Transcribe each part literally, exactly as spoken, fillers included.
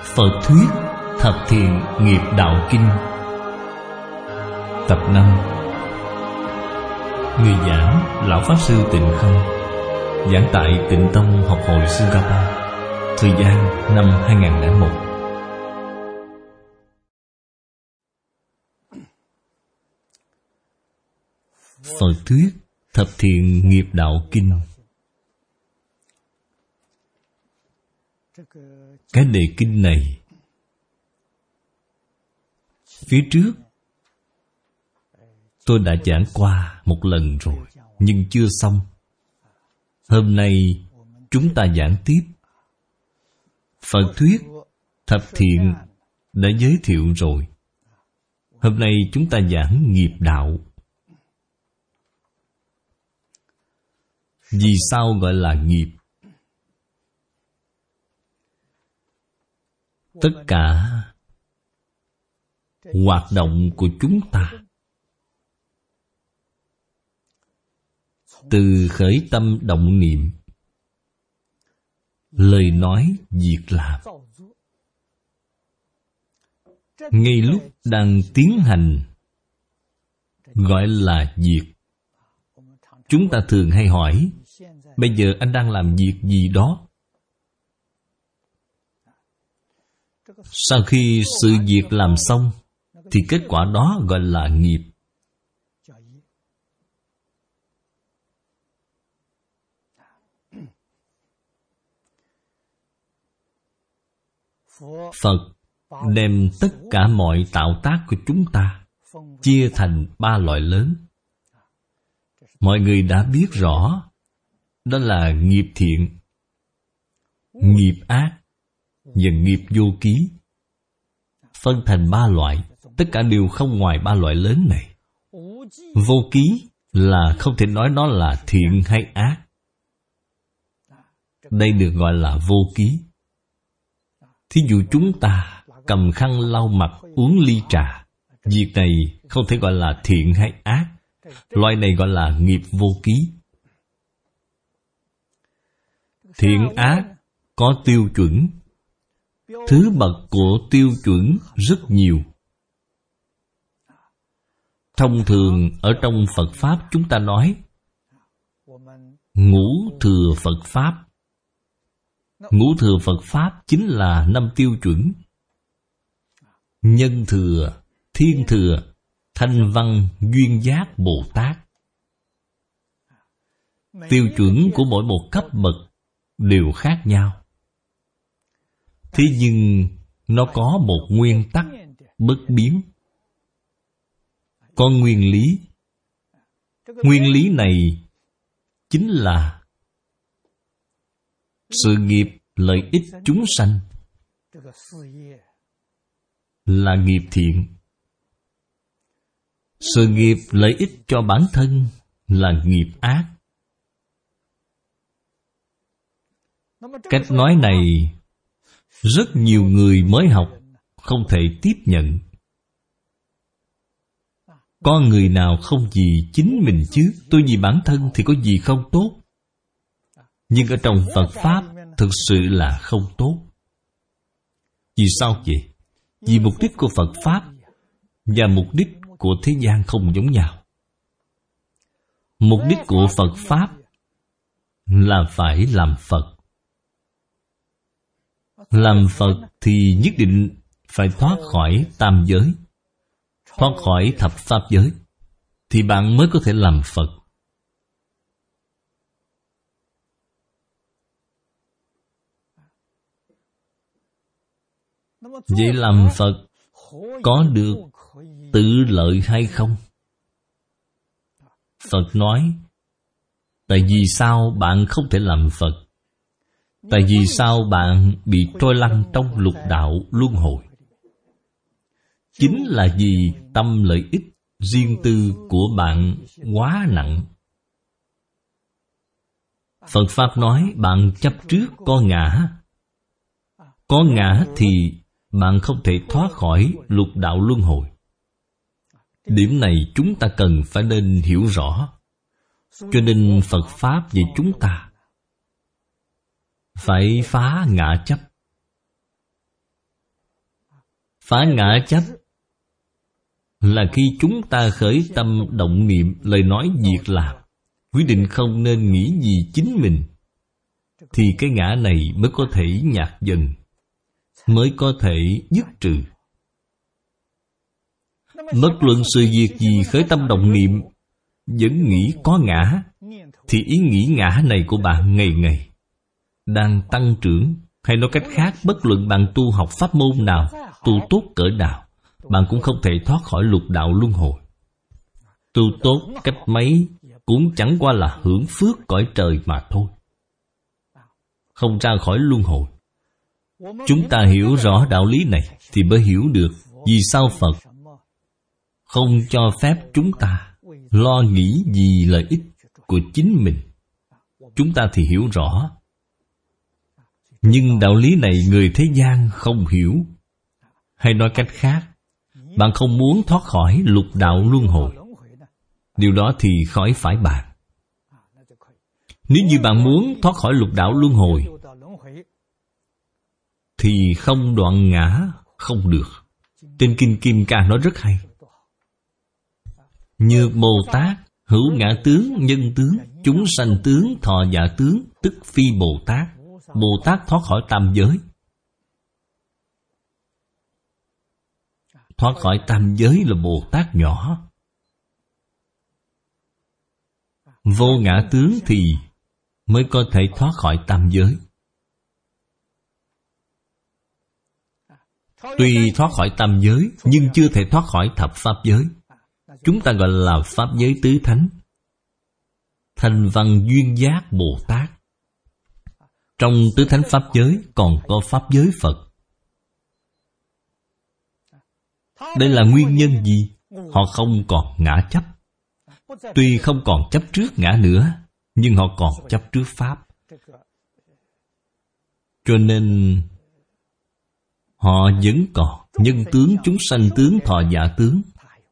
Phật thuyết Thập Thiện Nghiệp Đạo Kinh. Tập năm. Người giảng Lão Pháp Sư Tịnh Không, giảng tại Tịnh Tông Học hội Singapore. Thời gian năm hai nghìn lẻ một. Phật thuyết Thập Thiện Nghiệp Đạo Kinh. Cái đề kinh này phía trước tôi đã giảng qua một lần rồi, nhưng chưa xong. Hôm nay chúng ta giảng tiếp. Phật thuyết Thập Thiện đã giới thiệu rồi. Hôm nay chúng ta giảng nghiệp đạo. Vì sao gọi là nghiệp? Tất cả hoạt động của chúng ta, từ khởi tâm động niệm, lời nói, việc làm, ngay lúc đang tiến hành, gọi là việc. Chúng ta thường hay hỏi, bây giờ anh đang làm việc gì đó? Sau khi sự việc làm xong, thì kết quả đó gọi là nghiệp. Phật đem tất cả mọi tạo tác của chúng ta chia thành ba loại lớn. Mọi người đã biết rõ, đó là nghiệp thiện, nghiệp ác và nghiệp vô ký. Phân thành ba loại, tất cả đều không ngoài ba loại lớn này. Vô ký là không thể nói nó là thiện hay ác. Đây được gọi là vô ký. Thí dụ chúng ta cầm khăn lau mặt, uống ly trà, việc này không thể gọi là thiện hay ác. Loại này gọi là nghiệp vô ký. Thiện ác có tiêu chuẩn. Thứ bậc của tiêu chuẩn rất nhiều. Thông thường ở trong Phật Pháp chúng ta nói ngũ thừa Phật Pháp. Ngũ thừa Phật Pháp chính là năm tiêu chuẩn: Nhân thừa, Thiên thừa, Thanh văn, Duyên giác, Bồ Tát. Tiêu chuẩn của mỗi một cấp bậc đều khác nhau. Thế nhưng nó có một nguyên tắc bất biến. Có nguyên lý. Nguyên lý này chính là sự nghiệp lợi ích chúng sanh là nghiệp thiện. Sự nghiệp lợi ích cho bản thân là nghiệp ác. Cách nói này rất nhiều người mới học không thể tiếp nhận. Có người nào không vì chính mình chứ? Tôi vì bản thân thì có gì không tốt? Nhưng ở trong Phật Pháp thực sự là không tốt. Vì sao vậy? Vì mục đích của Phật Pháp và mục đích của thế gian không giống nhau. Mục đích của Phật Pháp là phải làm Phật. Làm Phật thì nhất định phải thoát khỏi tam giới, thoát khỏi thập pháp giới, thì bạn mới có thể làm Phật. Vậy làm Phật có được tự lợi hay không? Phật nói, tại vì sao bạn không thể làm Phật? Tại vì sao bạn bị trôi lăn trong lục đạo luân hồi? Chính là vì tâm lợi ích riêng tư của bạn quá nặng. Phật Pháp nói bạn chấp trước có ngã. Có ngã thì bạn không thể thoát khỏi lục đạo luân hồi. Điểm này chúng ta cần phải nên hiểu rõ. Cho nên Phật Pháp về chúng ta phải phá ngã chấp. Phá ngã chấp là khi chúng ta khởi tâm động niệm, lời nói việc làm, quyết định không nên nghĩ gì chính mình, thì cái ngã này mới có thể nhạt dần, mới có thể dứt trừ. Bất luận sự việc gì khởi tâm động niệm vẫn nghĩ có ngã, thì ý nghĩ ngã này của bạn ngày ngày đang tăng trưởng. Hay nói cách khác, bất luận bạn tu học pháp môn nào, tu tốt cỡ nào, bạn cũng không thể thoát khỏi lục đạo luân hồi. Tu tốt cách mấy cũng chẳng qua là hưởng phước cõi trời mà thôi, không ra khỏi luân hồi. Chúng ta hiểu rõ đạo lý này thì mới hiểu được vì sao Phật không cho phép chúng ta lo nghĩ vì lợi ích của chính mình. Chúng ta thì hiểu rõ, nhưng đạo lý này người thế gian không hiểu. Hay nói cách khác, bạn không muốn thoát khỏi lục đạo luân hồi, điều đó thì khỏi phải bàn. Nếu như bạn muốn thoát khỏi lục đạo luân hồi thì không đoạn ngã không được. Trên Kinh Kim Cang nói rất hay: Nhược Bồ Tát, hữu ngã tướng, nhân tướng, chúng sanh tướng, thọ giả tướng, tức phi Bồ Tát. Bồ Tát thoát khỏi tam giới. Thoát khỏi tam giới là Bồ Tát nhỏ. Vô ngã tướng thì mới có thể thoát khỏi tam giới. Tuy thoát khỏi tam giới, nhưng chưa thể thoát khỏi thập pháp giới. Chúng ta gọi là pháp giới tứ thánh. Thành Văn Duyên Giác Bồ Tát. Trong tứ thánh pháp giới còn có pháp giới Phật. Đây là nguyên nhân gì? Họ không còn ngã chấp. Tuy không còn chấp trước ngã nữa, nhưng họ còn chấp trước pháp. Cho nên họ vẫn còn nhân tướng, chúng sanh tướng, thọ giả tướng.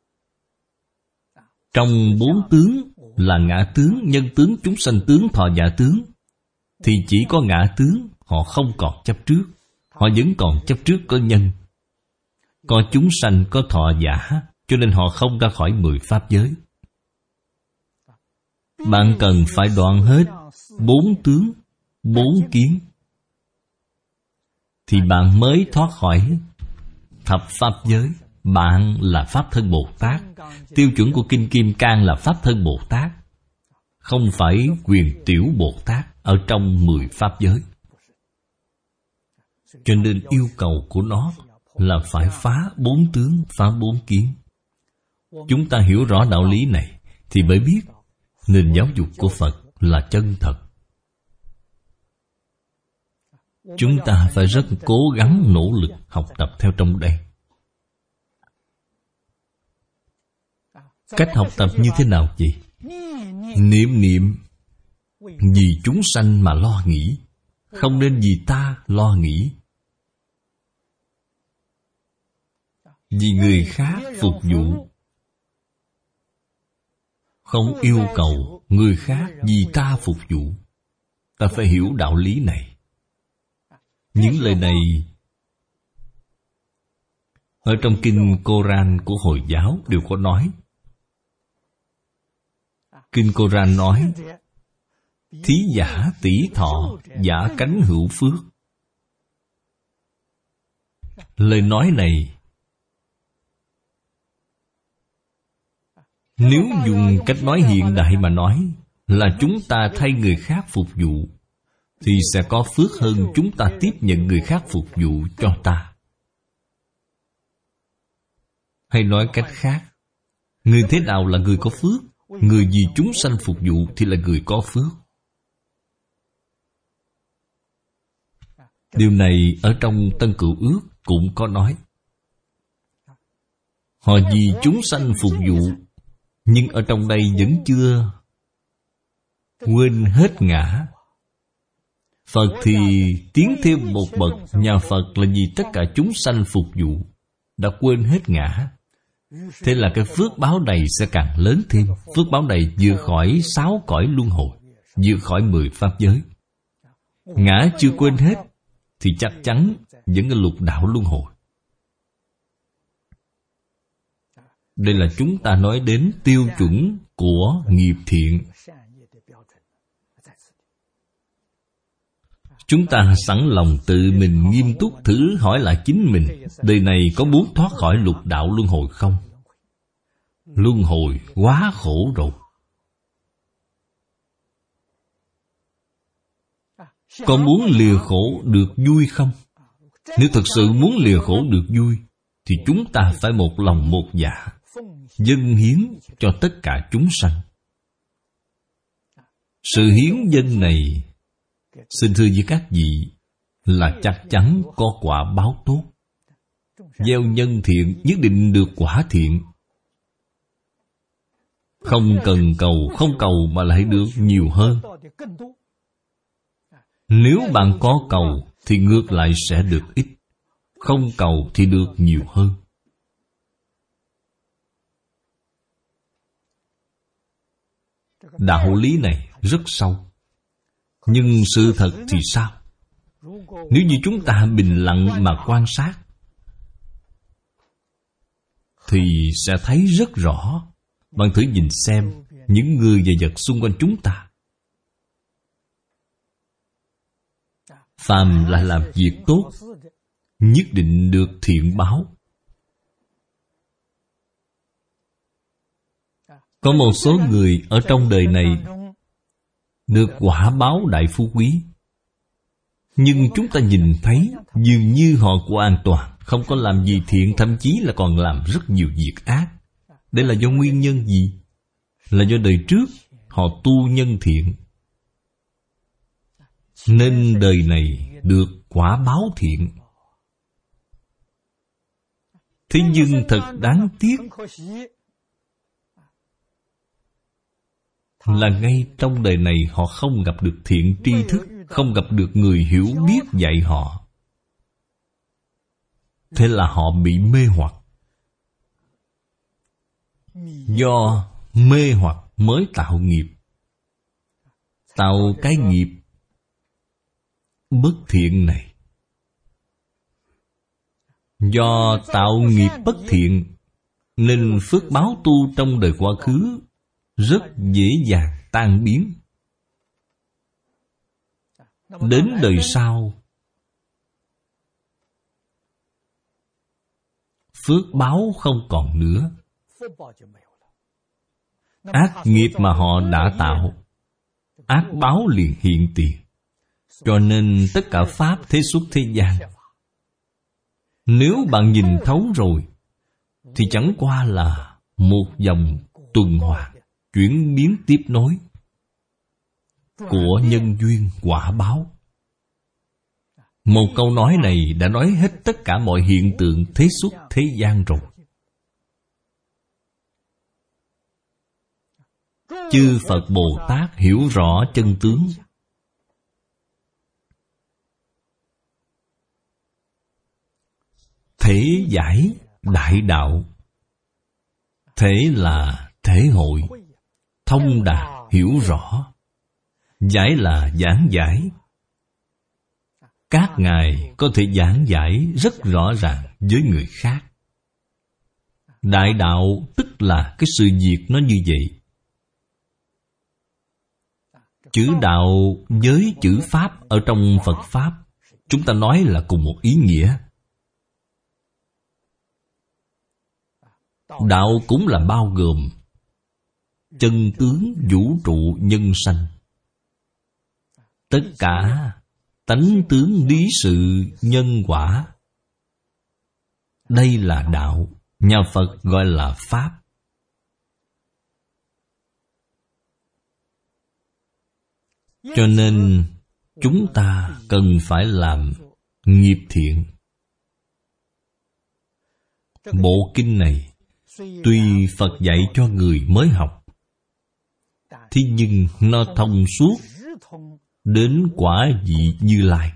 Trong bốn tướng là ngã tướng, nhân tướng, chúng sanh tướng, thọ giả tướng, thì chỉ có ngã tướng họ không còn chấp trước. Họ vẫn còn chấp trước có nhân, có chúng sanh, có thọ giả, cho nên họ không ra khỏi mười pháp giới. Bạn cần phải đoạn hết bốn tướng, bốn kiến, thì bạn mới thoát khỏi thập pháp giới. Bạn là Pháp Thân Bồ Tát. Tiêu chuẩn của Kinh Kim Cang là Pháp Thân Bồ Tát, không phải Quyền Tiểu Bồ Tát ở trong mười pháp giới. Cho nên yêu cầu của nó là phải phá bốn tướng, phá bốn kiến. Chúng ta hiểu rõ đạo lý này thì mới biết nền giáo dục của Phật là chân thật. Chúng ta phải rất cố gắng nỗ lực học tập theo trong đây. Cách học tập như thế nào vậy? Niệm niệm vì chúng sanh mà lo nghĩ, không nên vì ta lo nghĩ. Vì người khác phục vụ, không yêu cầu người khác vì ta phục vụ. Ta phải hiểu đạo lý này. Những lời này ở trong kinh Koran của Hồi giáo đều có nói. Kinh Koran nói: thí giả tỷ thọ, giả cánh hữu phước. Lời nói này nếu dùng cách nói hiện đại mà nói, là chúng ta thay người khác phục vụ, thì sẽ có phước hơn chúng ta tiếp nhận người khác phục vụ cho ta. Hay nói cách khác, người thế nào là người có phước? Người vì chúng sanh phục vụ thì là người có phước. Điều này ở trong Tân Cựu Ước cũng có nói. Họ vì chúng sanh phục vụ, nhưng ở trong đây vẫn chưa quên hết ngã. Phật thì tiến thêm một bậc. Nhà Phật là vì tất cả chúng sanh phục vụ, đã quên hết ngã. Thế là cái phước báo này sẽ càng lớn thêm. Phước báo này vượt khỏi sáu cõi luân hồi, vượt khỏi mười pháp giới. Ngã chưa quên hết thì chắc chắn vẫn ở lục đạo luân hồi. Đây là chúng ta nói đến tiêu chuẩn của nghiệp thiện. Chúng ta sẵn lòng tự mình nghiêm túc thử hỏi lại chính mình, đời này có muốn thoát khỏi lục đạo luân hồi không? Luân hồi quá khổ rồi. Có muốn lìa khổ được vui không? Nếu thật sự muốn lìa khổ được vui, thì chúng ta phải một lòng một dạ, dâng hiến cho tất cả chúng sanh. Sự hiến dâng này, xin thưa với các vị, là chắc chắn có quả báo tốt. Gieo nhân thiện nhất định được quả thiện. Không cần cầu, không cầu mà lại được nhiều hơn. Nếu bạn có cầu thì ngược lại sẽ được ít, không cầu thì được nhiều hơn. Đạo lý này rất sâu. Nhưng sự thật thì sao? Nếu như chúng ta bình lặng mà quan sát, thì sẽ thấy rất rõ. Bạn thử nhìn xem những người và vật xung quanh chúng ta. Phàm là làm việc tốt, nhất định được thiện báo. Có một số người ở trong đời này được quả báo đại phú quý, nhưng chúng ta nhìn thấy dường như họ hoàn toàn không có làm gì thiện, thậm chí là còn làm rất nhiều việc ác. Đây là do nguyên nhân gì? Là do đời trước họ tu nhân thiện, nên đời này được quả báo thiện. Thế nhưng thật đáng tiếc là ngay trong đời này họ không gặp được thiện tri thức, không gặp được người hiểu biết dạy họ. Thế là họ bị mê hoặc. Do mê hoặc mới tạo nghiệp, tạo cái nghiệp bất thiện này. Do tạo nghiệp bất thiện nên phước báo tu trong đời quá khứ rất dễ dàng tan biến. Đến đời sau, phước báo không còn nữa. Ác nghiệp mà họ đã tạo, ác báo liền hiện tiền. Cho nên tất cả pháp thế xuất thế gian, nếu bạn nhìn thấu rồi, thì chẳng qua là một dòng tuần hoàn, chuyển biến tiếp nối của nhân duyên quả báo. Một câu nói này đã nói hết tất cả mọi hiện tượng thế xuất thế gian rồi. Chư Phật Bồ Tát hiểu rõ chân tướng. Thể giải đại đạo. Thể là thể hội, thông đạt hiểu rõ. Giải là giảng giải. Các ngài có thể giảng giải rất rõ ràng với người khác. Đại đạo tức là cái sự việc nó như vậy. Chữ đạo với chữ pháp ở trong Phật Pháp, chúng ta nói là cùng một ý nghĩa. Đạo cũng là bao gồm chân tướng vũ trụ nhân sanh, tất cả tánh tướng lý sự nhân quả. Đây là đạo, nhà Phật gọi là Pháp. Cho nên chúng ta cần phải làm nghiệp thiện. Bộ kinh này tuy Phật dạy cho người mới học, thế nhưng nó thông suốt đến quả vị Như Lai.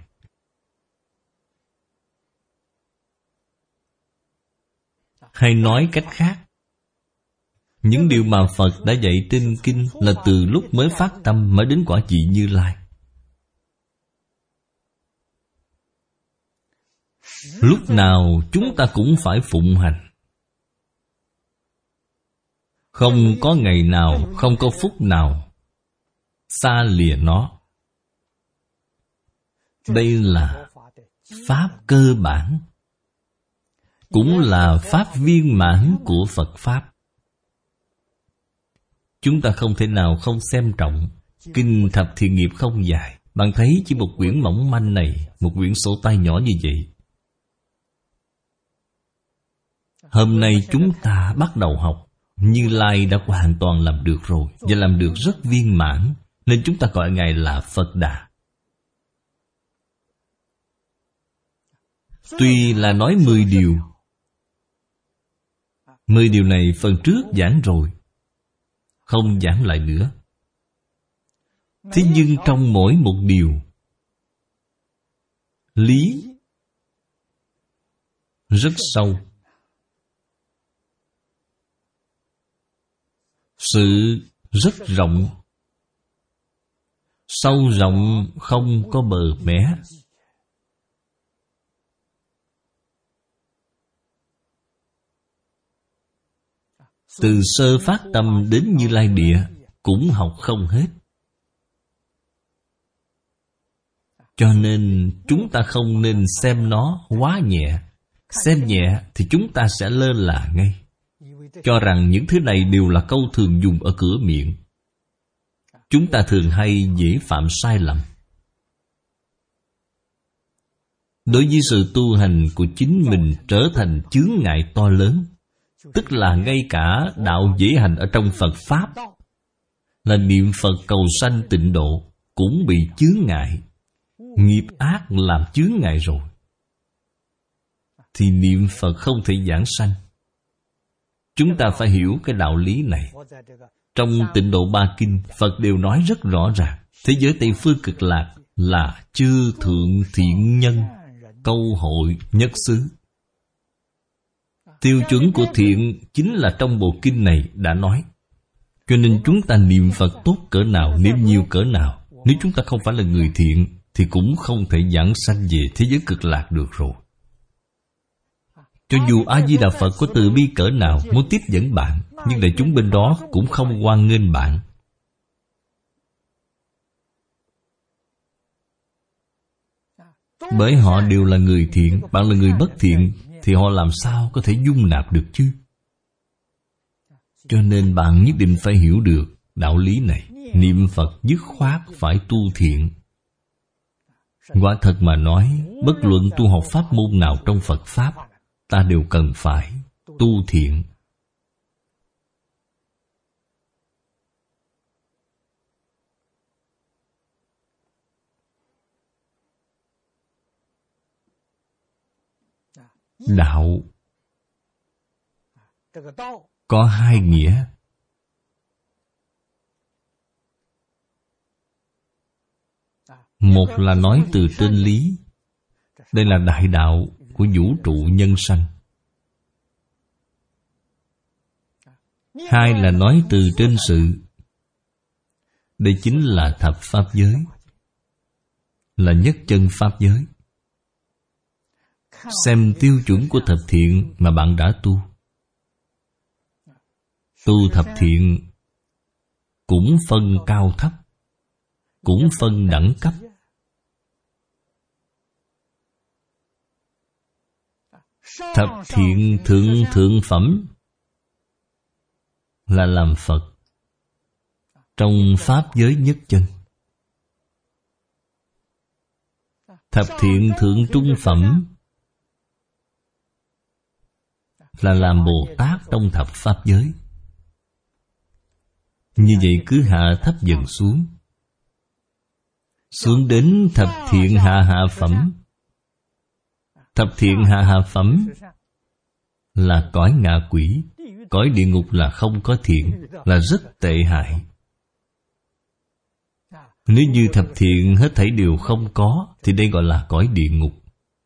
Hay nói cách khác, những điều mà Phật đã dạy trên kinh là từ lúc mới phát tâm mới đến quả vị Như Lai. Lúc nào chúng ta cũng phải phụng hành. Không có ngày nào, không có phút nào xa lìa nó. Đây là pháp cơ bản, cũng là pháp viên mãn của Phật Pháp. Chúng ta không thể nào không xem trọng. Kinh Thập Thiện Nghiệp không dài. Bạn thấy chỉ một quyển mỏng manh này, một quyển sổ tay nhỏ như vậy. Hôm nay chúng ta bắt đầu học, Như Lai đã hoàn toàn làm được rồi, và làm được rất viên mãn, nên chúng ta gọi Ngài là Phật Đà. Tuy là nói mười điều, mười điều này phần trước giảng rồi, không giảng lại nữa. Thế nhưng trong mỗi một điều, lý rất sâu, sự rất rộng, sâu rộng không có bờ mé. Từ sơ phát tâm đến Như Lai Địa cũng học không hết. Cho nên chúng ta không nên xem nó quá nhẹ. Xem nhẹ thì chúng ta sẽ lơ là ngay, cho rằng những thứ này đều là câu thường dùng ở cửa miệng. Chúng ta thường hay dễ phạm sai lầm. Đối với sự tu hành của chính mình trở thành chướng ngại to lớn, tức là ngay cả đạo dễ hành ở trong Phật Pháp, là niệm Phật cầu sanh tịnh độ, cũng bị chướng ngại. Nghiệp ác làm chướng ngại rồi, thì niệm Phật không thể giảng sanh. Chúng ta phải hiểu cái đạo lý này. Trong Tịnh Độ Ba Kinh, Phật đều nói rất rõ ràng. Thế giới Tây Phương Cực Lạc là chư thượng thiện nhân, câu hội nhất xứ. Tiêu chuẩn của thiện chính là trong bộ kinh này đã nói. Cho nên chúng ta niệm Phật tốt cỡ nào, niệm nhiều cỡ nào, nếu chúng ta không phải là người thiện thì cũng không thể giảng sanh về thế giới cực lạc được rồi. Cho dù A-di-đà Phật có từ bi cỡ nào muốn tiếp dẫn bạn, nhưng đại chúng bên đó cũng không hoan nghênh bạn. Bởi họ đều là người thiện, bạn là người bất thiện, thì họ làm sao có thể dung nạp được chứ? Cho nên bạn nhất định phải hiểu được đạo lý này. Niệm Phật dứt khoát phải tu thiện. Quả thật mà nói, bất luận tu học pháp môn nào trong Phật Pháp, ta đều cần phải tu thiện. Đạo có hai nghĩa. Một là nói từ trên lý. Đây là đại đạo của vũ trụ nhân sanh. Hai là nói từ trên sự. Đây chính là thập pháp giới, là nhất chân pháp giới. Xem tiêu chuẩn của thập thiện mà bạn đã tu. Tu thập thiện cũng phân cao thấp, cũng phân đẳng cấp. Thập thiện thượng thượng phẩm là làm Phật trong pháp giới nhất chân. Thập thiện thượng trung phẩm là làm Bồ Tát trong thập pháp giới. Như vậy cứ hạ thấp dần xuống, xuống đến thập thiện hạ hạ phẩm. Thập thiện hạ hạ phẩm là cõi ngạ quỷ. Cõi địa ngục là không có thiện, là rất tệ hại. Nếu như thập thiện hết thảy đều không có, thì đây gọi là cõi địa ngục.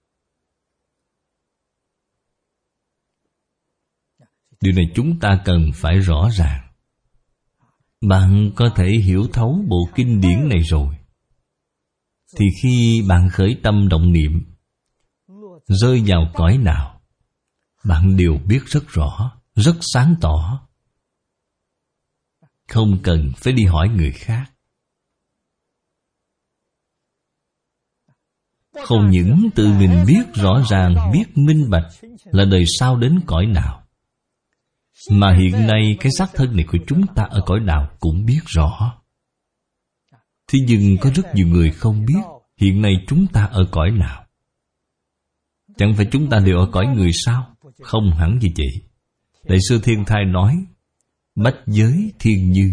Điều này chúng ta cần phải rõ ràng. Bạn có thể hiểu thấu bộ kinh điển này rồi, thì khi bạn khởi tâm động niệm, rơi vào cõi nào, bạn đều biết rất rõ, rất sáng tỏ. Không cần phải đi hỏi người khác. Không những tự mình biết rõ ràng, biết minh bạch là đời sau đến cõi nào, mà hiện nay cái xác thân này của chúng ta ở cõi nào cũng biết rõ. Thế nhưng có rất nhiều người không biết hiện nay chúng ta ở cõi nào. Chẳng phải chúng ta đều ở cõi người sao? Không hẳn như vậy. Đại sư Thiên Thai nói bách giới thiên như.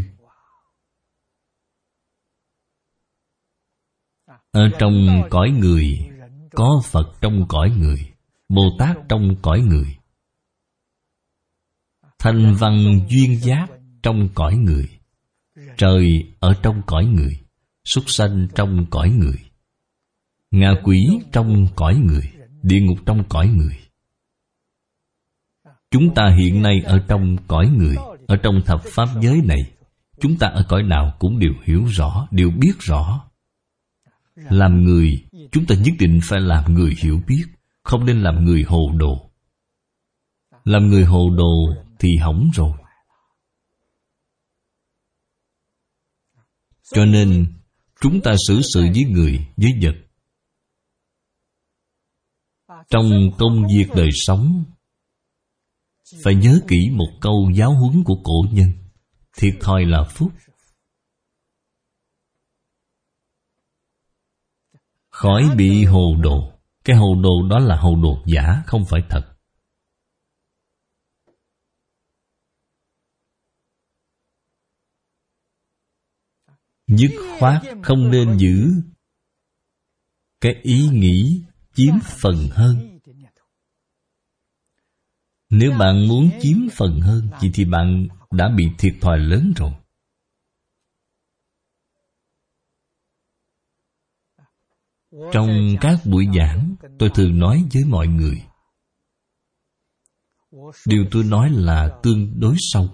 Ở trong cõi người có Phật trong cõi người, Bồ Tát trong cõi người, thanh văn duyên giác trong cõi người, trời ở trong cõi người, súc sanh trong cõi người, ngạ quỷ trong cõi người, địa ngục trong cõi người. Chúng ta hiện nay ở trong cõi người, ở trong thập pháp giới này, chúng ta ở cõi nào cũng đều hiểu rõ, đều biết rõ. Làm người, chúng ta nhất định phải làm người hiểu biết, không nên làm người hồ đồ. Làm người hồ đồ thì hỏng rồi. Cho nên chúng ta xử sự với người, với vật, trong công việc đời sống, phải nhớ kỹ một câu giáo huấn của cổ nhân: thiệt thòi là phúc. Khỏi bị hồ đồ. Cái hồ đồ đó là hồ đồ giả, không phải thật. Dứt khoát không nên giữ cái ý nghĩ chiếm phần hơn. Nếu bạn muốn chiếm phần hơn, vậy thì bạn đã bị thiệt thòi lớn rồi. Trong các buổi giảng, tôi thường nói với mọi người, điều tôi nói là tương đối sâu.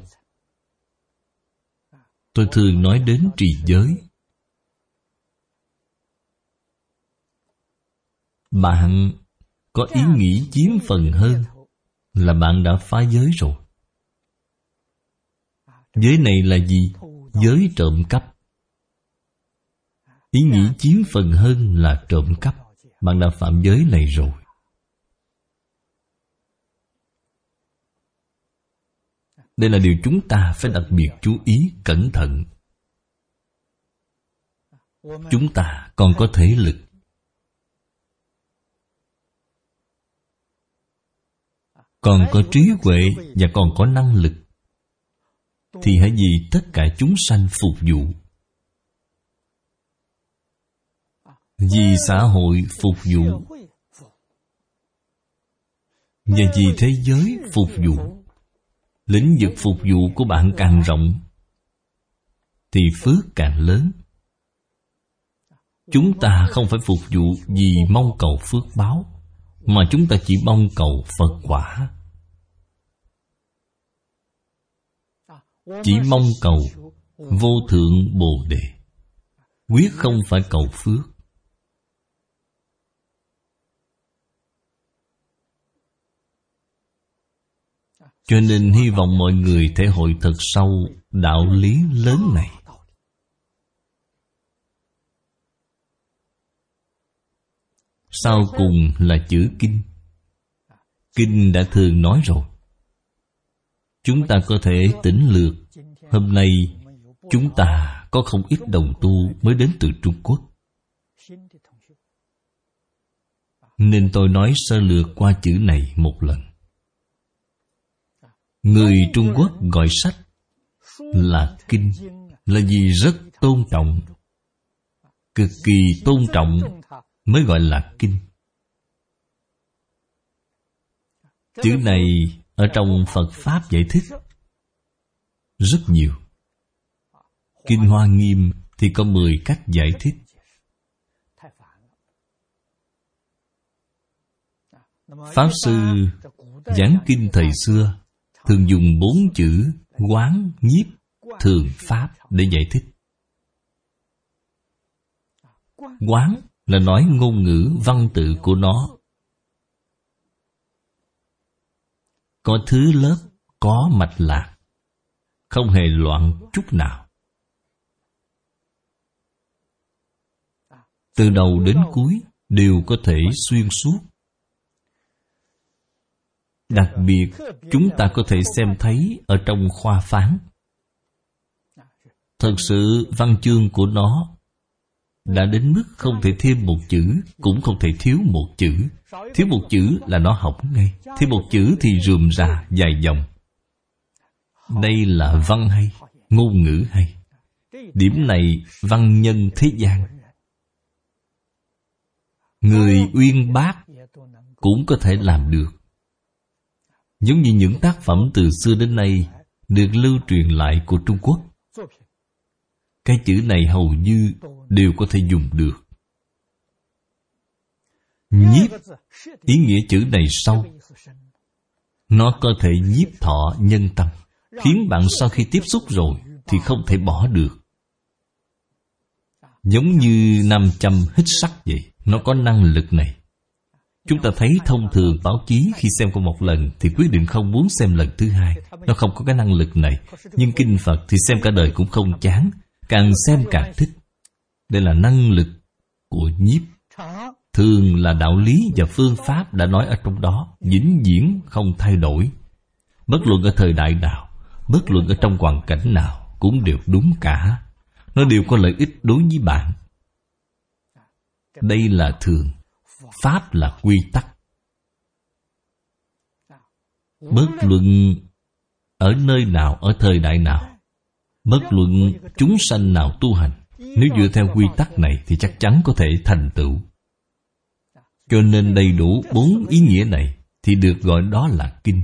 Tôi thường nói đến trì giới. Bạn có ý nghĩ chiếm phần hơn là bạn đã phá giới rồi. Giới này là gì? Giới trộm cắp. Ý nghĩ chiếm phần hơn là trộm cắp. Bạn đã phạm giới này rồi. Đây là điều chúng ta phải đặc biệt chú ý cẩn thận. Chúng ta còn có thể lực, còn có trí huệ và còn có năng lực, thì hãy vì tất cả chúng sanh phục vụ, vì xã hội phục vụ, và vì thế giới phục vụ. Lĩnh vực phục vụ của bạn càng rộng thì phước càng lớn. Chúng ta không phải phục vụ vì mong cầu phước báo, mà chúng ta chỉ mong cầu Phật quả. Chỉ mong cầu vô thượng Bồ Đề, quyết không phải cầu phước. Cho nên hy vọng mọi người thể hội thật sâu đạo lý lớn này. Sau cùng là chữ kinh. Kinh đã thường nói rồi. Chúng ta có thể tỉnh lược. Hôm nay chúng ta có không ít đồng tu mới đến từ Trung Quốc, nên tôi nói sơ lược qua chữ này một lần. Người Trung Quốc gọi sách là kinh là vì rất tôn trọng, cực kỳ tôn trọng mới gọi là kinh. Chữ này ở trong Phật Pháp giải thích rất nhiều. Kinh Hoa Nghiêm thì có mười cách giải thích. Pháp Sư giảng kinh thời xưa thường dùng bốn chữ quán, nhiếp, thường, pháp để giải thích. Quán là nói ngôn ngữ văn tự của nó, có thứ lớp, có mạch lạc. không hề loạn chút nào. Từ đầu đến cuối đều có thể xuyên suốt. Đặc biệt chúng ta có thể xem thấy ở trong khoa phán. Thật sự văn chương của nó đã đến mức không thể thêm một chữ, cũng không thể thiếu một chữ. Thiếu một chữ là nó hỏng ngay, thêm một chữ thì rườm rà dài dòng. Đây là văn hay, ngôn ngữ hay. Điểm này văn nhân thế gian, người uyên bác cũng có thể làm được. Giống như những tác phẩm từ xưa đến nay được lưu truyền lại của Trung Quốc, cái chữ này hầu như đều có thể dùng được. Nhiếp, ý nghĩa chữ này sâu. Nó có thể nhiếp thọ nhân tâm, khiến bạn sau khi tiếp xúc rồi thì không thể bỏ được. Giống như nam châm hít sắt vậy, nó có năng lực này. Chúng ta thấy thông thường báo chí khi xem qua một lần thì quyết định không muốn xem lần thứ hai. Nó không có cái năng lực này. Nhưng kinh Phật thì xem cả đời cũng không chán, càng xem càng thích. Đây là năng lực của nhiếp. Thường là đạo lý và phương pháp đã nói ở trong đó, vĩnh viễn không thay đổi. Bất luận ở thời đại nào, bất luận ở trong hoàn cảnh nào, cũng đều đúng cả. Nó đều có lợi ích đối với bạn. Đây là thường, pháp là quy tắc. Bất luận ở nơi nào, ở thời đại nào, bất luận chúng sanh nào tu hành, nếu dựa theo quy tắc này thì chắc chắn có thể thành tựu. Cho nên đầy đủ bốn ý nghĩa này thì được gọi đó là kinh.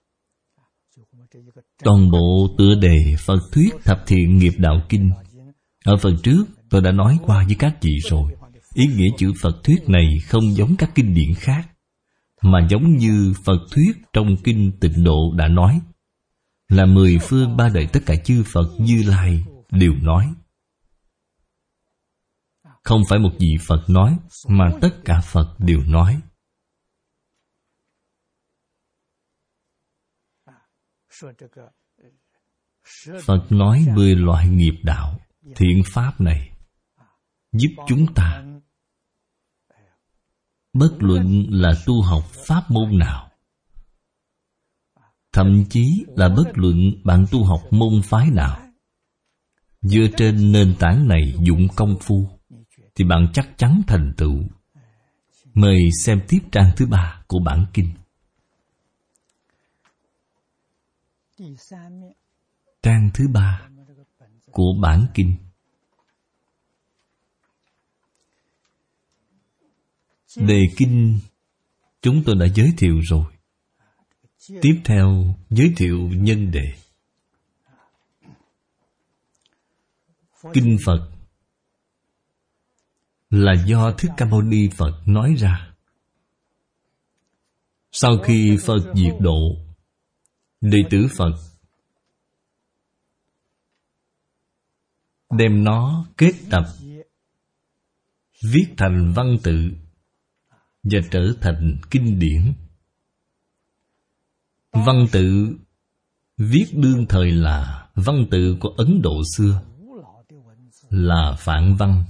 Toàn bộ tựa đề Phật thuyết thập thiện nghiệp đạo kinh, ở phần trước tôi đã nói qua với các vị rồi. Ý nghĩa chữ Phật thuyết này không giống các kinh điển khác, mà giống như Phật thuyết trong kinh Tịnh Độ đã nói, là mười phương ba đời tất cả chư Phật Như Lai đều nói. Không phải một vị Phật nói, mà tất cả Phật đều nói. Phật nói mười loại nghiệp đạo, thiện pháp này giúp chúng ta, bất luận là tu học pháp môn nào, thậm chí là bất luận bạn tu học môn phái nào, dựa trên nền tảng này dụng công phu thì bạn chắc chắn thành tựu. Mời xem tiếp trang thứ ba của bản kinh. Trang thứ ba của bản kinh. Đề kinh chúng tôi đã giới thiệu rồi. Tiếp theo giới thiệu nhân đề. Kinh Phật là do Thích Ca Mâu Ni Phật nói ra. Sau khi Phật diệt độ, đệ tử Phật đem nó kết tập, viết thành văn tự và trở thành kinh điển. Văn tự viết đương thời là văn tự của Ấn Độ xưa, là Phạn văn.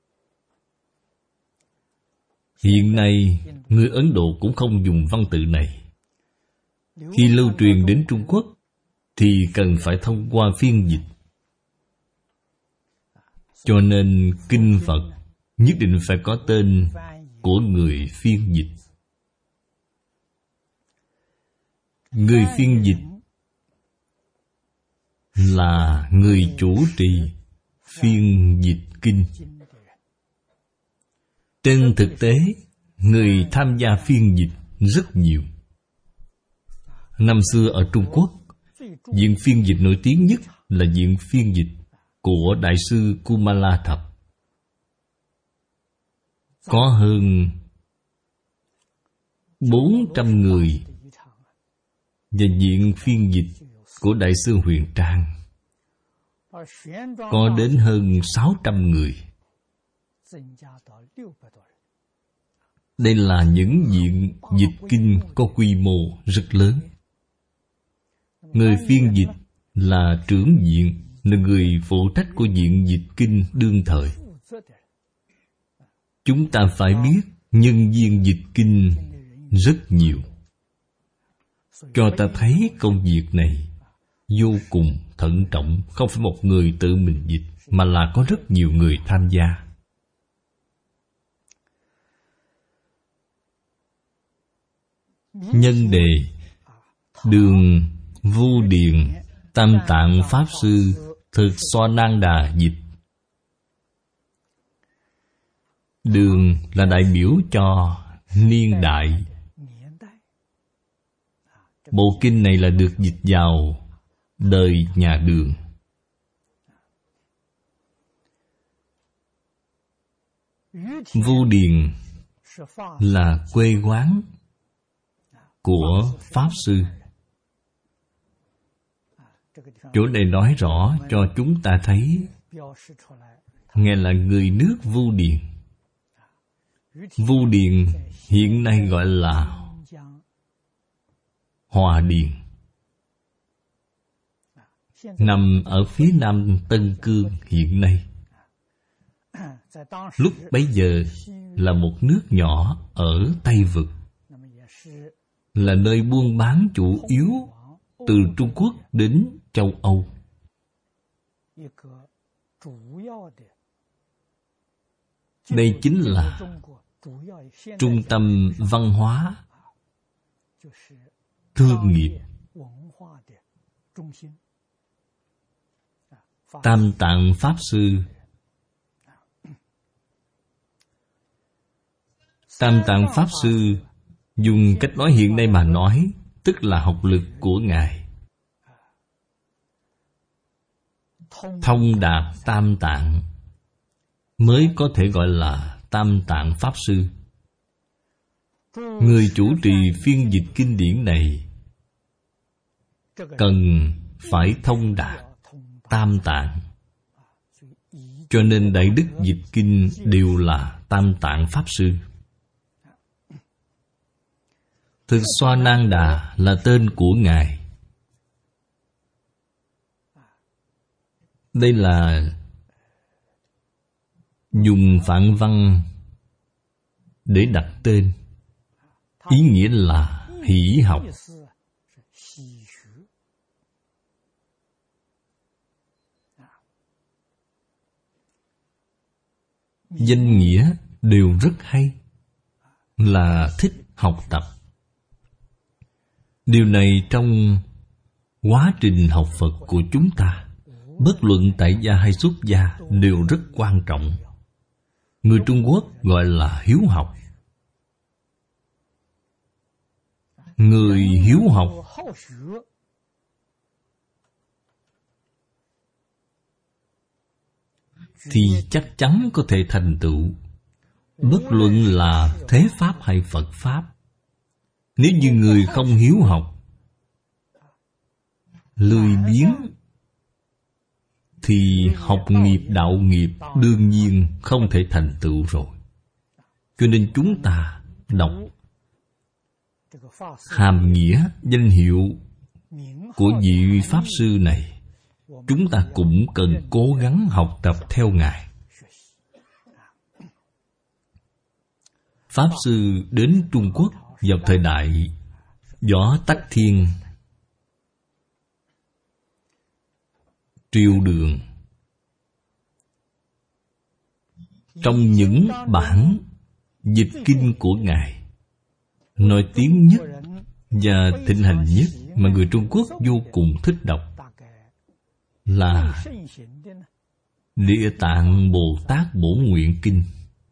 Hiện nay người Ấn Độ cũng không dùng văn tự này. Khi lưu truyền đến Trung Quốc thì cần phải thông qua phiên dịch. Cho nên kinh Phật nhất định phải có tên của người phiên dịch. Người phiên dịch là người chủ trì phiên dịch kinh. Trên thực tế, người tham gia phiên dịch rất nhiều. Năm xưa ở Trung Quốc, viện phiên dịch nổi tiếng nhất là viện phiên dịch của Đại sư Kumala Thập. Có hơn bốn trăm người. Và viện phiên dịch của Đại sư Huyền Trang có đến hơn sáu trăm người. Đây là những viện dịch kinh có quy mô rất lớn. Người phiên dịch là trưởng viện, là người phụ trách của viện dịch kinh đương thời. Chúng ta phải biết nhân viên dịch kinh rất nhiều, cho ta thấy công việc này vô cùng thận trọng. Không phải một người tự mình dịch, mà là có rất nhiều người tham gia. Nhân đề Đường Vu Điền Tam Tạng Pháp Sư Thực Xoa Nan Đà dịch. Đường là đại biểu cho niên đại. Bộ kinh này là được dịch vào đời nhà Đường. Vu Điền là quê quán của Pháp Sư. Chỗ này nói rõ cho chúng ta thấy Ngài là người nước Vu Điền. Vu Điền hiện nay gọi là Hòa Điền, nằm ở phía nam Tân Cương hiện nay. Lúc bấy giờ là một nước nhỏ ở Tây Vực, là nơi buôn bán chủ yếu từ Trung Quốc đến châu Âu. Đây chính là trung tâm văn hóa, thương nghiệp. Tam Tạng Pháp Sư Tam Tạng Pháp Sư dùng cách nói hiện nay mà nói, tức là học lực của Ngài thông đạt Tam Tạng, mới có thể gọi là Tam Tạng Pháp Sư. Người chủ trì phiên dịch kinh điển này cần phải thông đạt Tam Tạng, cho nên đại đức dịch kinh đều là Tam Tạng Pháp Sư. Thực Xoa Nan Đà là tên của Ngài. Đây là dùng phạn văn để đặt tên, ý nghĩa là hỷ học. Danh nghĩa đều rất hay, là thích học tập. Điều này trong quá trình học Phật của chúng ta, bất luận tại gia hay xuất gia, đều rất quan trọng. Người Trung Quốc gọi là hiếu học. Người hiếu học thì chắc chắn có thể thành tựu, bất luận là thế Pháp hay Phật Pháp. Nếu như người không hiếu học, lười biếng, thì học nghiệp đạo nghiệp đương nhiên không thể thành tựu rồi. Cho nên chúng ta đọc hàm nghĩa, danh hiệu của vị Pháp Sư này, chúng ta cũng cần cố gắng học tập theo Ngài. Pháp Sư đến Trung Quốc vào thời đại Võ Tắc Thiên, Triều Đường. Trong những bản dịch kinh của Ngài, nổi tiếng nhất và thịnh hành nhất mà người Trung Quốc vô cùng thích đọc là Địa Tạng Bồ Tát Bổ Nguyện Kinh.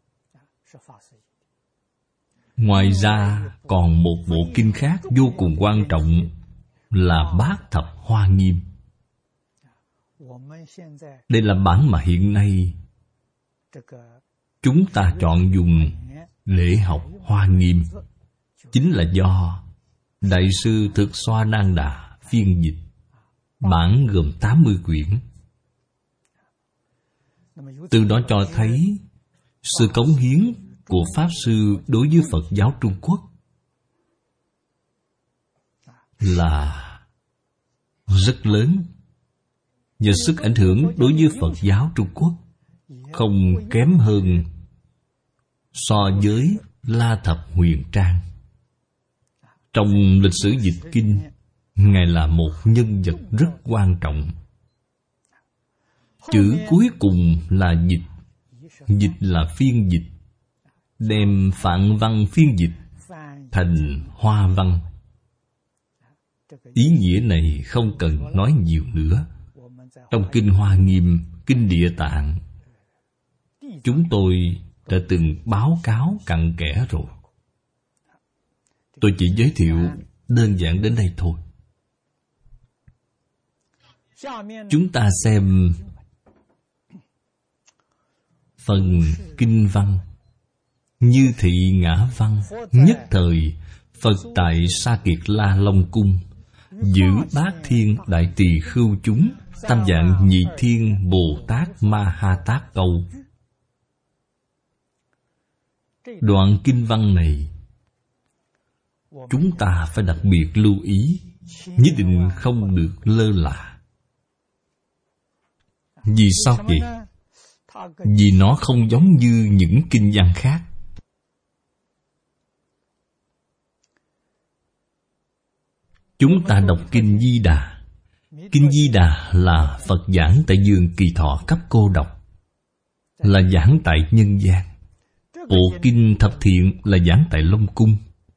Ngoài ra còn một bộ kinh khác vô cùng quan trọng là Bát Thập Hoa Nghiêm. Đây là bản mà hiện nay chúng ta chọn dùng lễ học Hoa Nghiêm, chính là do Đại sư Thực Xoa Nan Đà phiên dịch. Bản gồm tám mươi quyển. Từ đó cho thấy sự cống hiến của Pháp Sư đối với Phật giáo Trung Quốc là rất lớn. và sức ảnh hưởng đối với Phật giáo Trung Quốc không kém hơn so với La Thập Huyền Trang. Trong lịch sử dịch kinh, Ngài là một nhân vật rất quan trọng. Chữ cuối cùng là dịch. Dịch là phiên dịch, đem Phạn văn phiên dịch thành Hoa văn. Ý nghĩa này không cần nói nhiều nữa. Trong Kinh Hoa Nghiêm, Kinh Địa Tạng, chúng tôi đã từng báo cáo cặn kẽ rồi. Tôi chỉ giới thiệu đơn giản đến đây thôi. Chúng ta xem phần kinh văn. Như thị ngã văn, nhất thời Phật tại Sa Kiệt La Long Cung, giữ bát thiên đại tỳ khưu chúng, tam dạng nhị thiên Bồ Tát Ma Ha Tát Câu. Đoạn kinh văn này chúng ta phải đặc biệt lưu ý, nhất định không được lơ là. Vì sao vậy? Vì nó không giống như những kinh văn khác. Chúng ta đọc Kinh Di Đà. Kinh Di Đà là Phật giảng tại vườn Kỳ Thọ cấp cô độc, là giảng tại nhân gian. Bộ Kinh Thập Thiện là giảng tại Long Cung.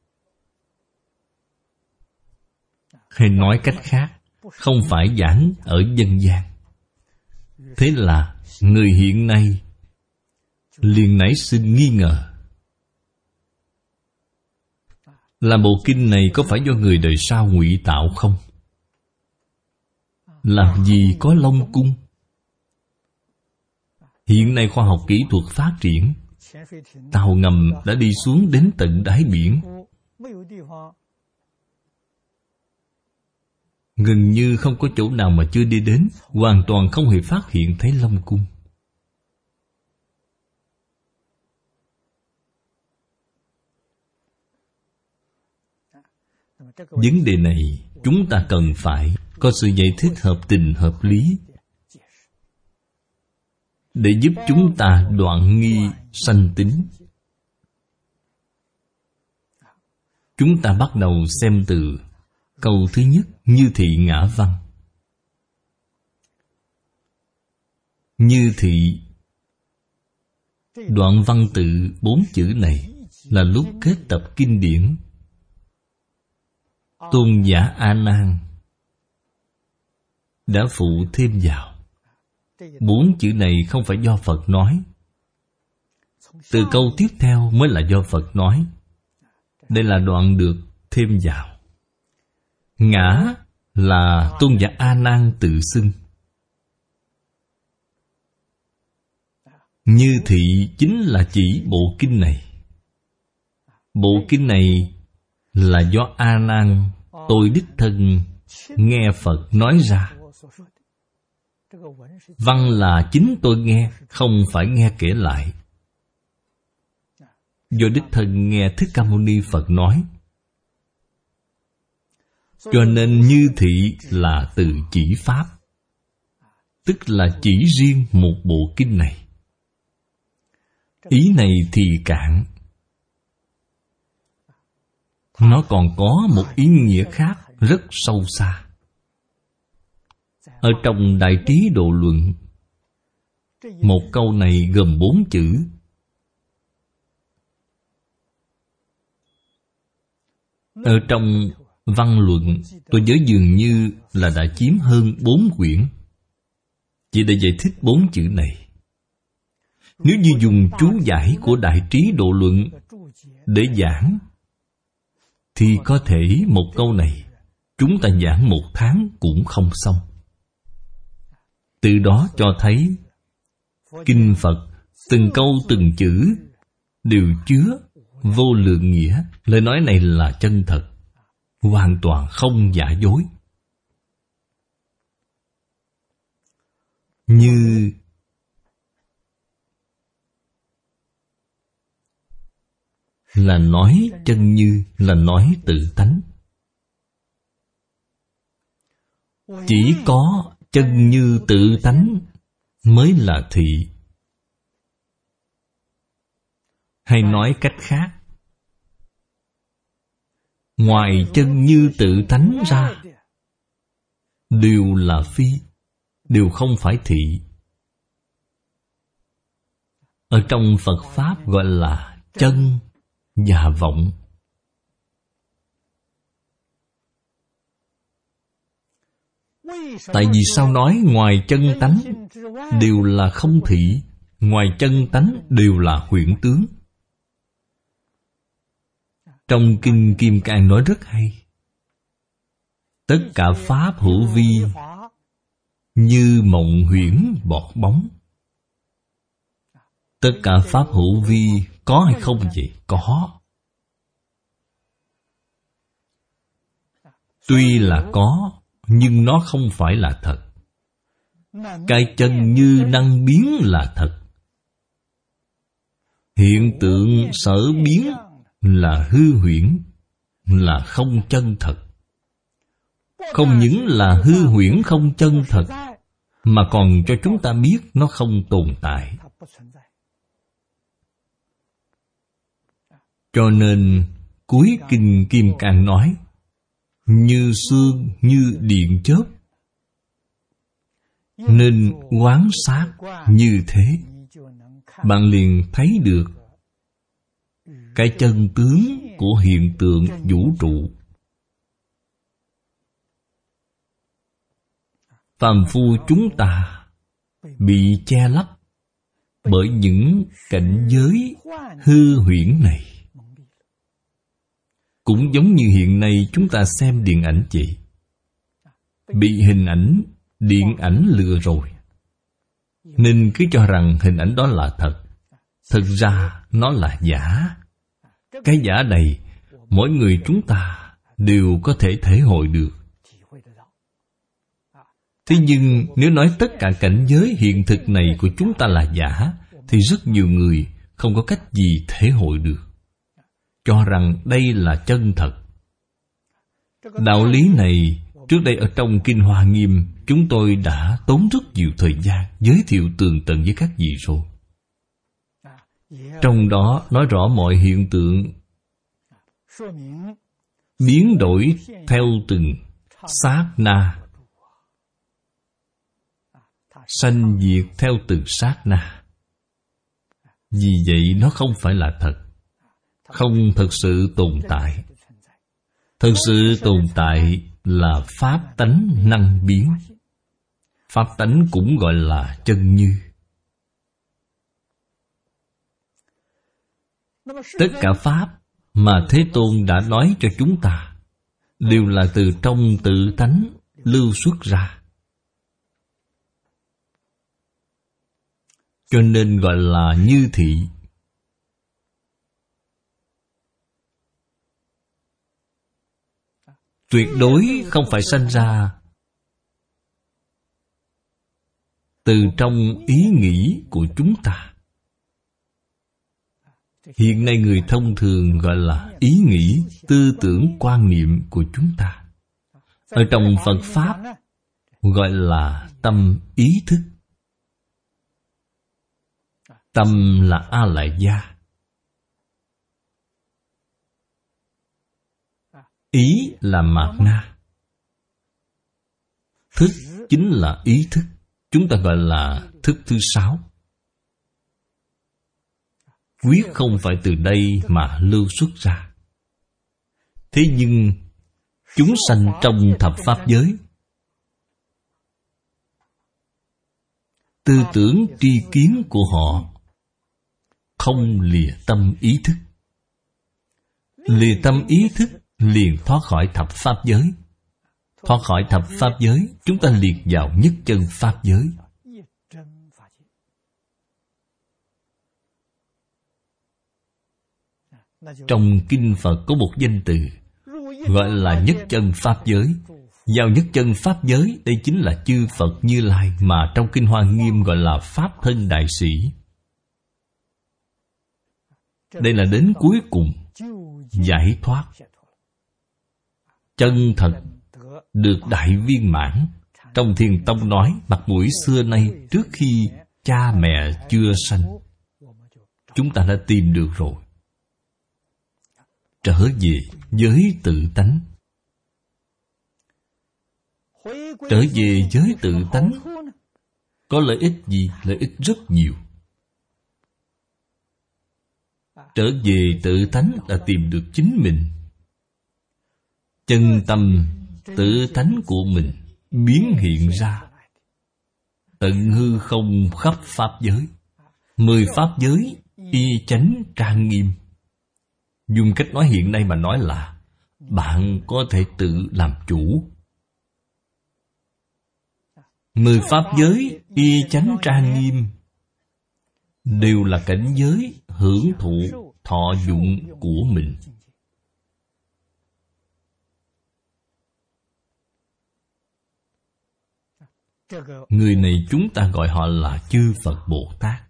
Hay nói cách khác, không phải giảng ở dân gian. Thế là người hiện nay liền nảy sinh nghi ngờ, là bộ kinh này có phải do người đời sau ngụy tạo không? Làm gì có Long Cung? Hiện nay khoa học kỹ thuật phát triển, tàu ngầm đã đi xuống đến tận đáy biển, gần như không có chỗ nào mà chưa đi đến, hoàn toàn không hề phát hiện thấy Long Cung. Vấn đề này chúng ta cần phải có sự giải thích hợp tình hợp lý, để giúp chúng ta đoạn nghi sanh tính. Chúng ta bắt đầu xem từ câu thứ nhất, như thị ngã văn. Như thị, đoạn văn tự bốn chữ này là lúc kết tập kinh điển. Tôn giả A Nan đã phụ thêm vào. Bốn chữ này không phải do Phật nói, từ câu tiếp theo mới là do Phật nói. Đây là đoạn được thêm vào. Ngã là Tôn giả A Nan tự xưng. Như thị chính là chỉ bộ kinh này. Bộ kinh này là do A Nan tôi đích thân nghe Phật nói ra. Văn là chính tôi nghe, không phải nghe kể lại. Do đích thân nghe Thích Ca Mâu Ni Phật nói, cho nên như thị là từ chỉ pháp, tức là chỉ riêng một bộ kinh này. Ý này thì cạn, nó còn có một ý nghĩa khác rất sâu xa. Ở trong Đại Trí Độ Luận, một câu này gồm bốn chữ. Ở trong văn luận, tôi nhớ dường như là đã chiếm hơn bốn quyển chỉ để giải thích bốn chữ này. Nếu như dùng chú giải của Đại Trí Độ Luận để giảng, thì có thể một câu này chúng ta giảng một tháng cũng không xong. Từ đó cho thấy kinh Phật từng câu từng chữ đều chứa vô lượng nghĩa. Lời nói này là chân thật, hoàn toàn không giả dối. Như là nói chân như, là nói tự tánh. Chỉ có chân như tự tánh mới là thị. Hay nói cách khác, ngoài chân như tự tánh ra đều là phi, đều không phải thị. Ở trong Phật Pháp gọi là chân và vọng. Tại vì sao nói ngoài chân tánh đều là không thị, ngoài chân tánh đều là huyễn tướng? Trong Kinh Kim Cang nói rất hay. Tất cả pháp hữu vi như mộng huyễn bọt bóng. Tất cả pháp hữu vi có hay không vậy? Có. Tuy là có, nhưng nó không phải là thật. Cái chân như năng biến là thật. Hiện tượng sở biến là hư huyễn, là không chân thật. Không những là hư huyễn không chân thật, mà còn cho chúng ta biết nó không tồn tại. Cho nên cuối Kinh Kim Cang nói như sương như điện chớp, nên quán sát như thế, bạn liền thấy được cái chân tướng của hiện tượng vũ trụ. Phàm phu chúng ta bị che lấp bởi những cảnh giới hư huyễn này. Cũng giống như hiện nay chúng ta xem điện ảnh vậy, bị hình ảnh, điện ảnh lừa rồi, nên cứ cho rằng hình ảnh đó là thật. Thực ra nó là giả. Cái giả này mỗi người chúng ta đều có thể thể hội được. Thế nhưng nếu nói tất cả cảnh giới hiện thực này của chúng ta là giả, thì rất nhiều người không có cách gì thể hội được, cho rằng đây là chân thật. Đạo lý này trước đây ở trong Kinh Hoa Nghiêm chúng tôi đã tốn rất nhiều thời gian giới thiệu tường tận với các vị rồi. Trong đó nói rõ mọi hiện tượng biến đổi theo từng sát na, sanh diệt theo từng sát na. Vì vậy nó không phải là thật, không thực sự tồn tại. Thực sự tồn tại là pháp tánh năng biến. Pháp tánh cũng gọi là chân như. Tất cả pháp mà Thế Tôn đã nói cho chúng ta đều là từ trong tự tánh lưu xuất ra, cho nên gọi là như thị. Tuyệt đối không phải sanh ra từ trong ý nghĩ của chúng ta. Hiện nay người thông thường gọi là ý nghĩ, tư tưởng, quan niệm của chúng ta. Ở trong Phật Pháp gọi là tâm ý thức. Tâm là A Lại Gia, ý là Mạt Na, thức chính là ý thức. Chúng ta gọi là thức thứ sáu. Quyết không phải từ đây mà lưu xuất ra. Thế nhưng chúng sanh trong thập pháp giới, tư tưởng tri kiến của họ không lìa tâm ý thức. Lìa tâm ý thức liền thoát khỏi thập pháp giới. Thoát khỏi thập pháp giới, chúng ta liệt vào nhất chân pháp giới. Trong Kinh Phật có một danh từ gọi là nhất chân pháp giới. Vào nhất chân pháp giới, đây chính là chư Phật Như Lai mà trong Kinh Hoa Nghiêm gọi là Pháp Thân Đại Sĩ. Đây là đến cuối cùng giải thoát, chân thật được đại viên mãn, Trong Thiền Tông nói, mặt mũi xưa nay trước khi cha mẹ chưa sanh, chúng ta đã tìm được rồi. Trở về với tự tánh. Trở về với tự tánh có lợi ích gì? Lợi ích rất nhiều. Trở về tự tánh là tìm được chính mình. Chân tâm tự tánh của mình biến hiện ra tận hư không khắp pháp giới. Mười pháp giới y chánh trang nghiêm. Dùng cách nói hiện nay mà nói là bạn có thể tự làm chủ. Mười pháp giới y chánh trang nghiêm đều là cảnh giới hưởng thụ thọ dụng của mình. Người này chúng ta gọi họ là chư Phật Bồ Tát.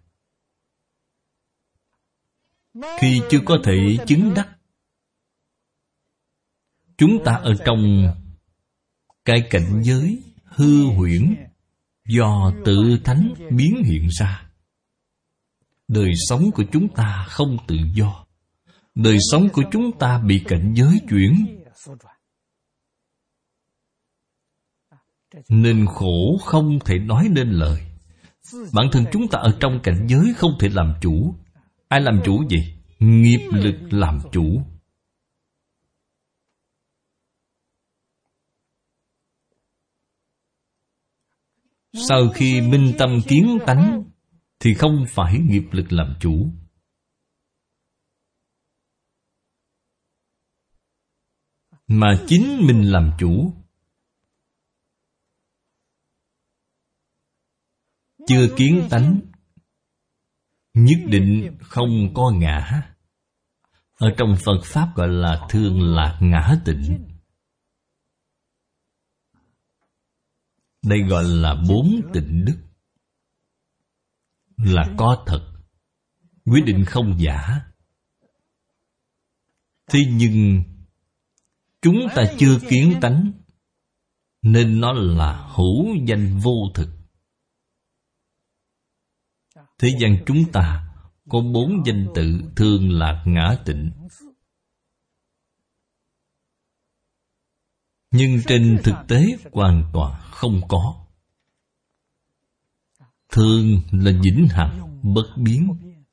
Khi chưa có thể chứng đắc, chúng ta ở trong cái cảnh giới hư huyễn do tự tánh biến hiện ra. Đời sống của chúng ta không tự do. Đời sống của chúng ta bị cảnh giới chuyển, nên khổ không thể nói nên lời. Bản thân chúng ta ở trong cảnh giới không thể làm chủ. Ai làm chủ vậy? Nghiệp lực làm chủ. Sau khi minh tâm kiến tánh thì không phải nghiệp lực làm chủ, mà chính mình làm chủ. Chưa kiến tánh, nhất định không có ngã. Ở trong Phật Pháp gọi là thường lạc ngã tịnh. Đây gọi là bốn tịnh đức. Là có thật, quyết định không giả. Thế nhưng chúng ta chưa kiến tánh, nên nó là hữu danh vô thực. Thế gian chúng ta có bốn danh tự thường lạc ngã tịnh. Nhưng trên thực tế hoàn toàn không có. Thường là vĩnh hằng, bất biến.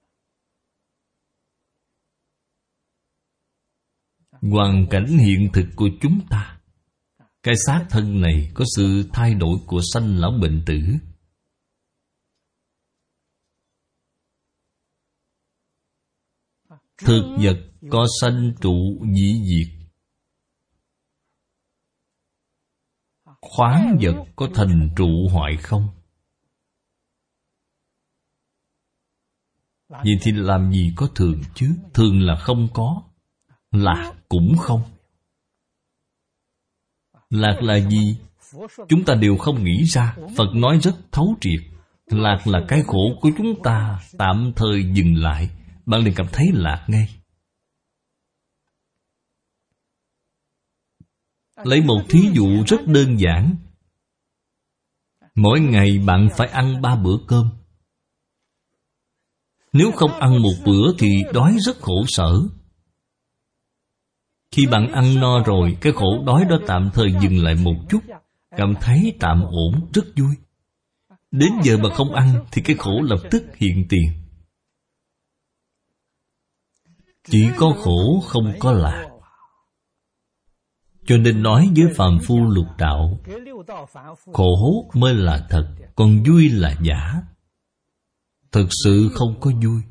Hoàn cảnh hiện thực của chúng ta, cái xác thân này có sự thay đổi của sanh lão bệnh tử. Thực vật có sanh trụ dĩ diệt. Khoáng vật có thành trụ hoại không. Vậy thì làm gì có thường chứ? Thường là không có, lạc cũng không. Lạc là gì? Chúng ta đều không nghĩ ra. Phật nói rất thấu triệt. Lạc là cái khổ của chúng ta tạm thời dừng lại, bạn liền cảm thấy lạc ngay. Lấy một thí dụ rất đơn giản. Mỗi ngày bạn phải ăn ba bữa cơm. Nếu không ăn một bữa thì đói rất khổ sở. Khi bạn ăn no rồi, cái khổ đói đó tạm thời dừng lại một chút, cảm thấy tạm ổn, rất vui. Đến giờ mà không ăn thì cái khổ lập tức hiện tiền. Chỉ có khổ không có lạc. Cho nên nói với phàm phu lục đạo, khổ mới là thật, còn vui là giả. Thực sự không có vui.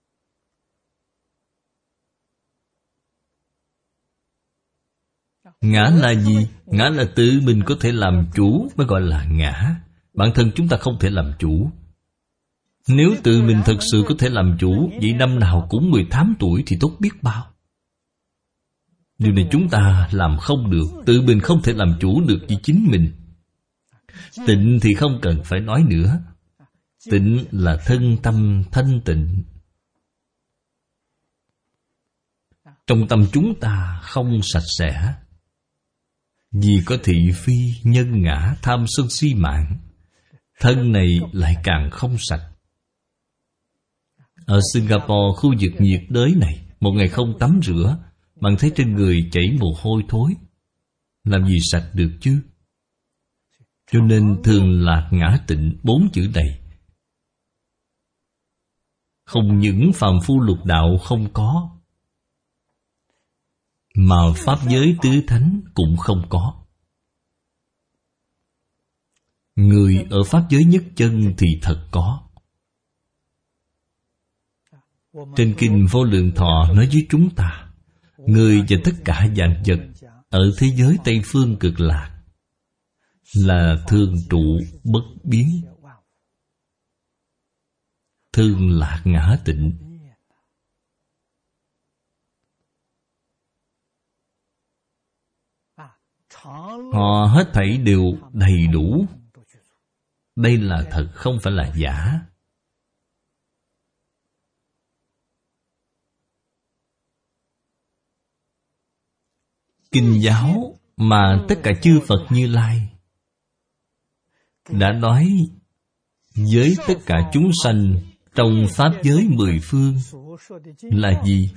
Ngã là gì? Ngã là tự mình có thể làm chủ mới gọi là ngã. Bản thân chúng ta không thể làm chủ. Nếu tự mình thật sự có thể làm chủ, vậy năm nào cũng mười tám tuổi thì tốt biết bao. Điều này chúng ta làm không được. Tự mình không thể làm chủ được với chính mình. Tịnh thì không cần phải nói nữa. Tịnh là thân tâm thanh tịnh. Trong tâm chúng ta không sạch sẽ. Vì có thị phi, nhân ngã, tham sân si mạng, thân này lại càng không sạch. Ở Singapore, khu vực nhiệt đới này, một ngày không tắm rửa, bạn thấy trên người chảy mồ hôi thối. Làm gì sạch được chứ? Cho nên thường lạc ngã tịnh bốn chữ này, không những phàm phu lục đạo không có, mà pháp giới tứ thánh cũng không có. Người ở pháp giới nhất chân thì thật có. Trên kinh Vô Lượng Thọ nói với chúng ta, người và tất cả vạn vật ở thế giới Tây Phương Cực Lạc là thường trụ bất biến, thường lạc ngã tịnh. Họ hết thảy đều đầy đủ. Đây là thật, không phải là giả. Kinh giáo mà tất cả chư Phật Như Lai đã nói với tất cả chúng sanh trong pháp giới mười phương là gì?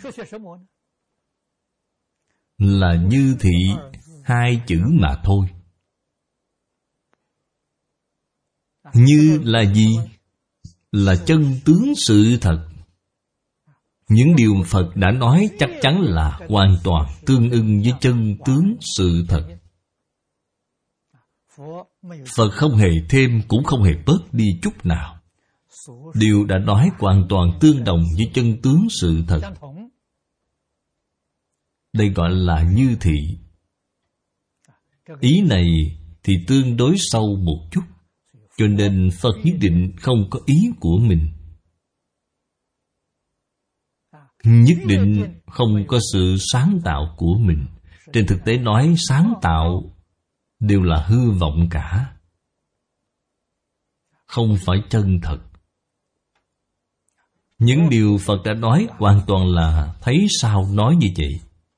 Là như thị hai chữ mà thôi. Như là gì? Là chân tướng sự thật. Những điều Phật đã nói chắc chắn là hoàn toàn tương ưng với chân tướng sự thật. Phật không hề thêm cũng không hề bớt đi chút nào. Điều đã nói hoàn toàn tương đồng với chân tướng sự thật. Đây gọi là như thị. Ý này thì tương đối sâu một chút, cho nên Phật nhất định không có ý của mình. Nhất định không có sự sáng tạo của mình. Trên thực tế nói sáng tạo đều là hư vọng cả, không phải chân thật. Những điều Phật đã nói hoàn toàn là thấy sao nói như vậy.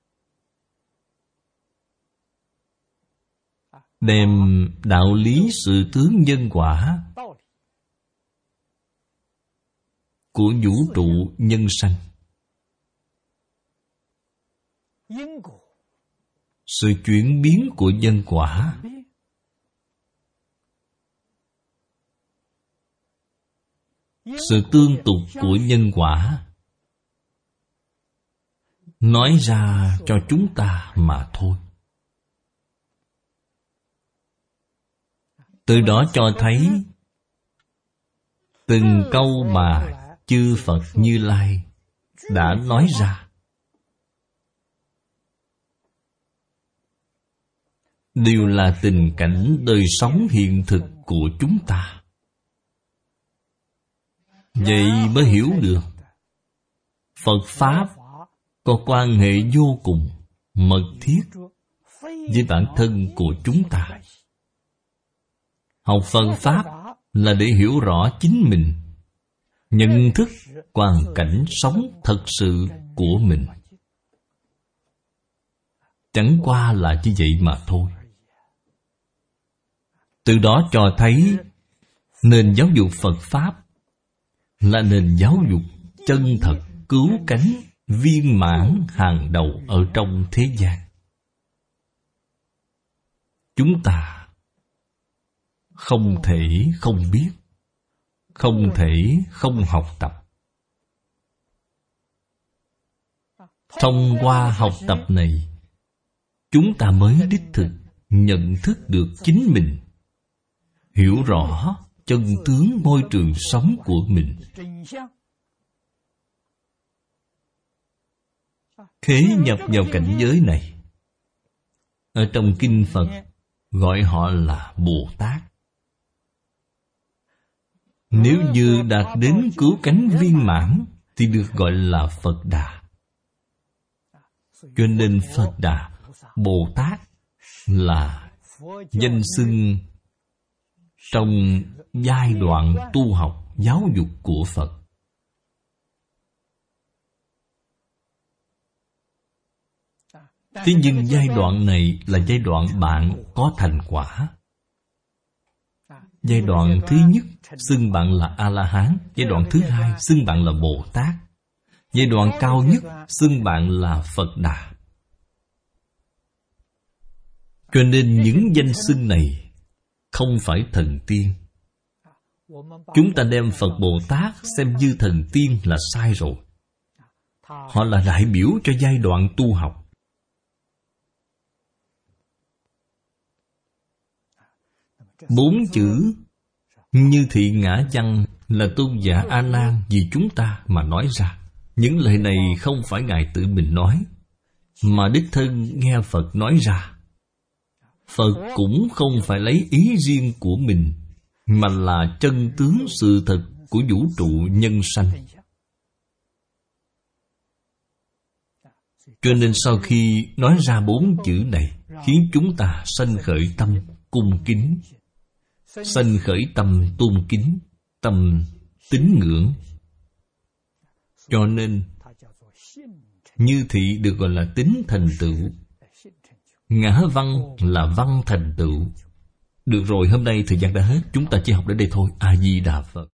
Đem đạo lý sự tướng nhân quả của vũ trụ nhân sanh, sự chuyển biến của nhân quả, sự tương tục của nhân quả, nói ra cho chúng ta mà thôi. Từ đó cho thấy từng câu mà chư Phật Như Lai đã nói ra đều là tình cảnh đời sống hiện thực của chúng ta. Vậy mới hiểu được Phật Pháp có quan hệ vô cùng mật thiết với bản thân của chúng ta. Học Phật Pháp là để hiểu rõ chính mình, nhận thức hoàn cảnh sống thật sự của mình. Chẳng qua là như vậy mà thôi. Từ đó cho thấy nền giáo dục Phật Pháp là nền giáo dục chân thật, cứu cánh, viên mãn hàng đầu ở trong thế gian. Chúng ta không thể không biết, không thể không học tập. Thông qua học tập này, chúng ta mới đích thực nhận thức được chính mình, hiểu rõ chân tướng môi trường sống của mình. Khế nhập vào cảnh giới này, ở trong kinh Phật gọi họ là Bồ Tát. Nếu như đạt đến cứu cánh viên mãn thì được gọi là Phật Đà. Cho nên Phật Đà, Bồ Tát là danh xưng trong giai đoạn tu học giáo dục của Phật. Thế nhưng giai đoạn này là giai đoạn bạn có thành quả. Giai đoạn thứ nhất xưng bạn là A-la-hán. Giai đoạn thứ hai xưng bạn là Bồ Tát. Giai đoạn cao nhất xưng bạn là Phật Đà. Cho nên những danh xưng này không phải thần tiên. Chúng ta đem Phật Bồ Tát xem như thần tiên là sai rồi. Họ là đại biểu cho giai đoạn tu học. Bốn chữ Như Thị Ngã Văn là tôn giả A Nan vì chúng ta mà nói ra. Những lời này không phải Ngài tự mình nói, mà đích thân nghe Phật nói ra. Phật cũng không phải lấy ý riêng của mình, mà là chân tướng sự thật của vũ trụ nhân sanh. Cho nên sau khi nói ra bốn chữ này, khiến chúng ta sanh khởi tâm cung kính, sanh khởi tâm tôn kính, tâm tín ngưỡng. Cho nên Như Thị được gọi là tín thành tựu, Ngã Văn là văn thành tựu. Được rồi, hôm nay thời gian đã hết, chúng ta chỉ học đến đây thôi. A Di Đà Phật.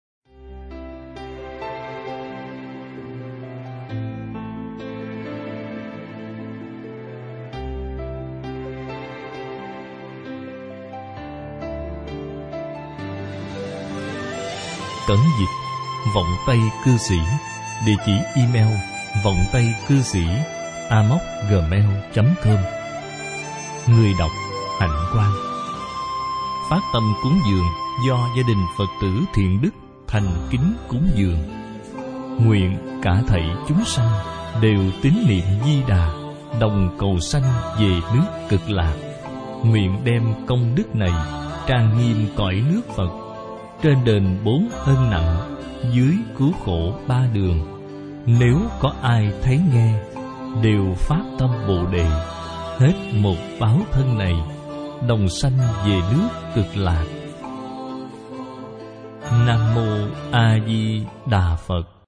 Cẩn dịch Vọng Tây Cư Sĩ. Địa chỉ email vọng tây cư sĩ a m o c gmail chấm com. Người đọc Hạnh Quang. Phát tâm cúng dường do gia đình Phật tử Thiện Đức thành kính cúng dường. Nguyện cả thảy chúng sanh đều tín niệm Di Đà, đồng cầu sanh về nước Cực Lạc. Nguyện đem công đức này trang nghiêm cõi nước Phật, trên đền bốn ân nặng, dưới cứu khổ ba đường. Nếu có ai thấy nghe, đều phát tâm Bồ Đề, hết một báo thân này, đồng sanh về nước Cực Lạc. Nam Mô A Di Đà Phật.